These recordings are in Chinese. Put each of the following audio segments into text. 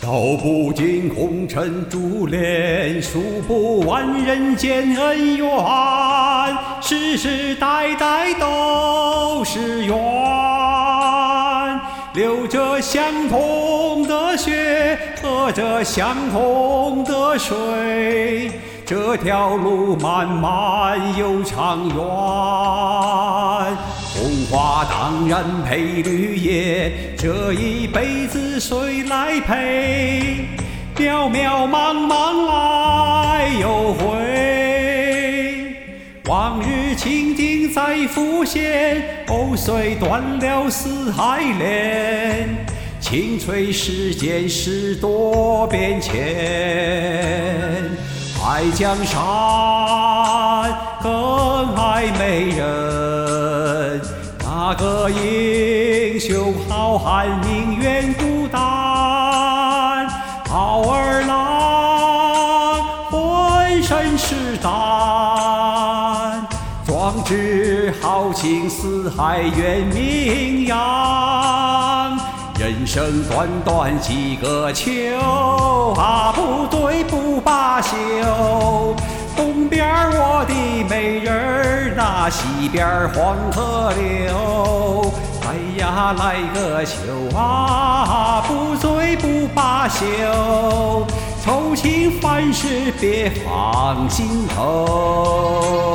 道不尽红尘珠帘，数不完人间恩怨，世世代代都是缘。流着相同的血，喝着相同的水，这条路漫漫又长远。红花当然配绿叶，这一辈子谁来陪？渺渺茫茫来又回，往日情景再浮现，藕虽断了丝还连。情催世间事多变迁，爱江山更爱美人。那个英雄好汉宁愿孤单，好儿郎浑身是胆，壮志豪情四海远名扬。人生短短几个秋啊，不醉不罢休。东边我的美人儿，那西边黄河流。来呀来个秋啊，不醉不罢休。愁情烦事别放心头。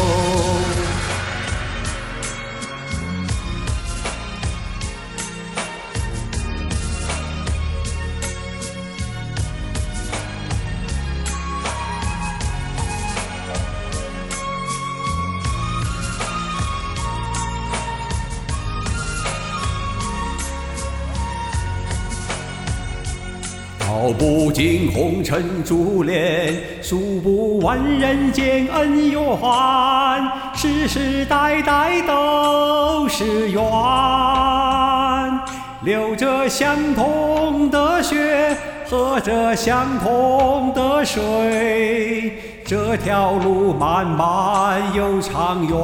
道不尽红尘珠帘，数不完人间恩怨，世世代代都是缘。流着相同的血，喝着相同的水，这条路漫漫又长远。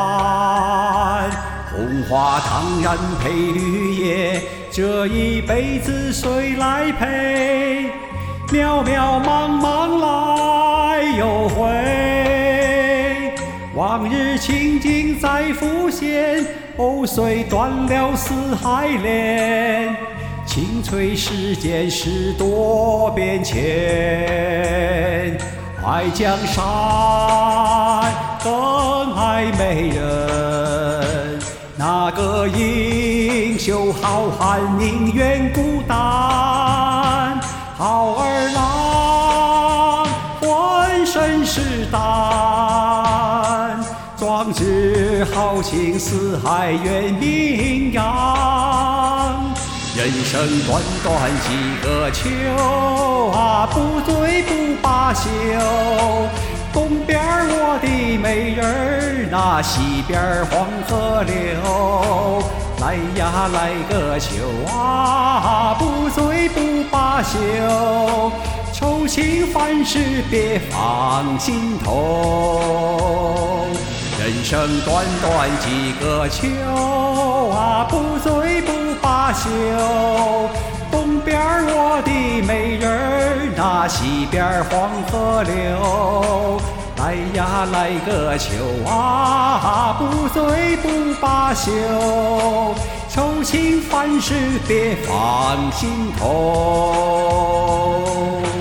红花当然配绿叶，这一辈子谁来陪？渺渺茫茫来又回，往日情景再浮现，藕虽断了丝还连。情催世间事多变迁，爱江山更爱美人。那个英雄好汉宁愿孤单，好儿郎浑身是胆，壮志豪情四海远名扬。人生短短几个秋啊，不醉不罢休。东边我的美人儿，那西边黄河流。来呀来个秋啊，不醉不罢休。愁情烦事别放心头。人生短短几个秋啊，不醉不罢休。东边我的美人儿，那西边黄河流。来呀来个秋啊，不醉不罢休。愁情烦事别放心头。